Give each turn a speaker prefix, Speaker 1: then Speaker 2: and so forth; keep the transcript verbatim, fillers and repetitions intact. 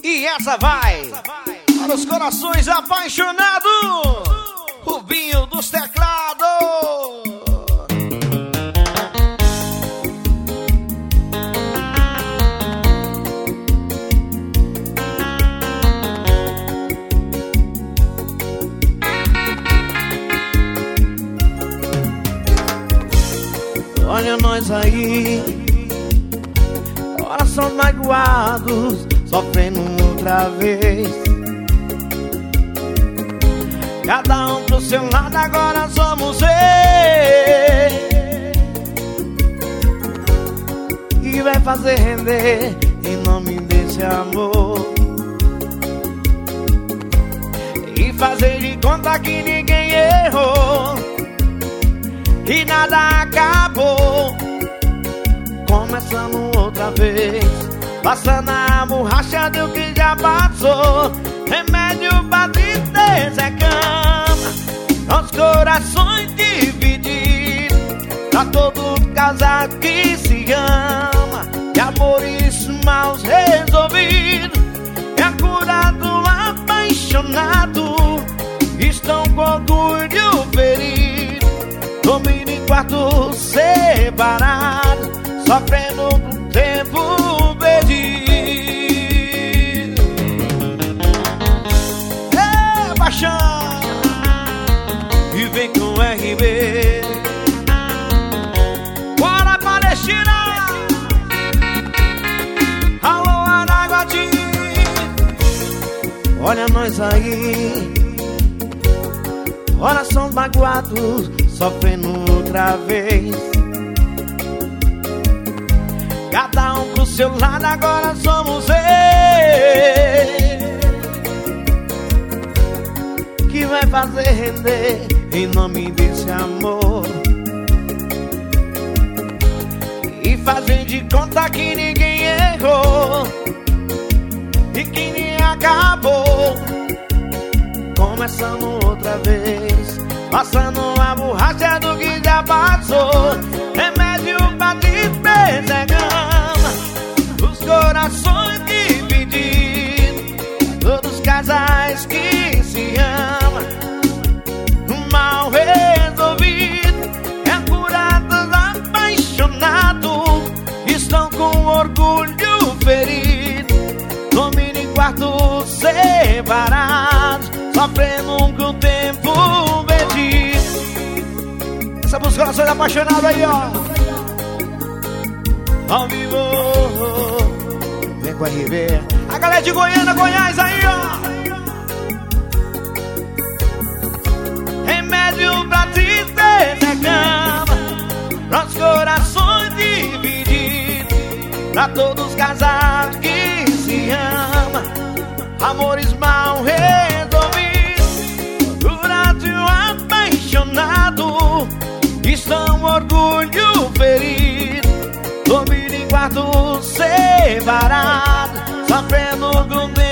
Speaker 1: E essa vai para os corações apaixonados, Rubinho dos teclados. Olha nós aí, coração magoados, sofrendo outra vez. Cada um pro seu lado, agora somos eu. E vai fazer render em nome desse amor. E fazer de conta que ninguém errou e nada acabou. Começando outra vez, passando a borracha do que já passou. Remédio pra tristeza é cama, nossos corações divididos. Pra todo casal que se ama, de amores mal resolvidos. É a cura do apaixonado, estão com orgulho ferido. Dormindo em quartos separados, sofrendo por tempo perdido. É paixão, e vem com R B. Bora Palestina, alô Araguati. Olha nós aí, coração magoados, sofrendo outra vez. Cada um pro seu lado, agora somos eu. Que vai fazer render em nome desse amor. E fazer de conta que ninguém errou e que nem acabou. Começando outra vez, passando a borracha do que já passou. Remédio pra tristeza é gama, os corações divididos. Todos os casais que se amam, um mal resolvido. É a cura dos apaixonados, estão com orgulho ferido. Dormindo em quartos separados, sofrendo com o tempo perdido. Essa música corações apaixonados aí, ó, ao vivo. Vem com a R B. A galera de Goiânia, Goiás aí, ó. Remédio pra tristeza é cama, nossos corações divididos. Pra todos os casais que se amam, amores mal resolvidos. Durante o apaixonado, estão orgulho ferido. Dormir em quartos separados, sofrendo com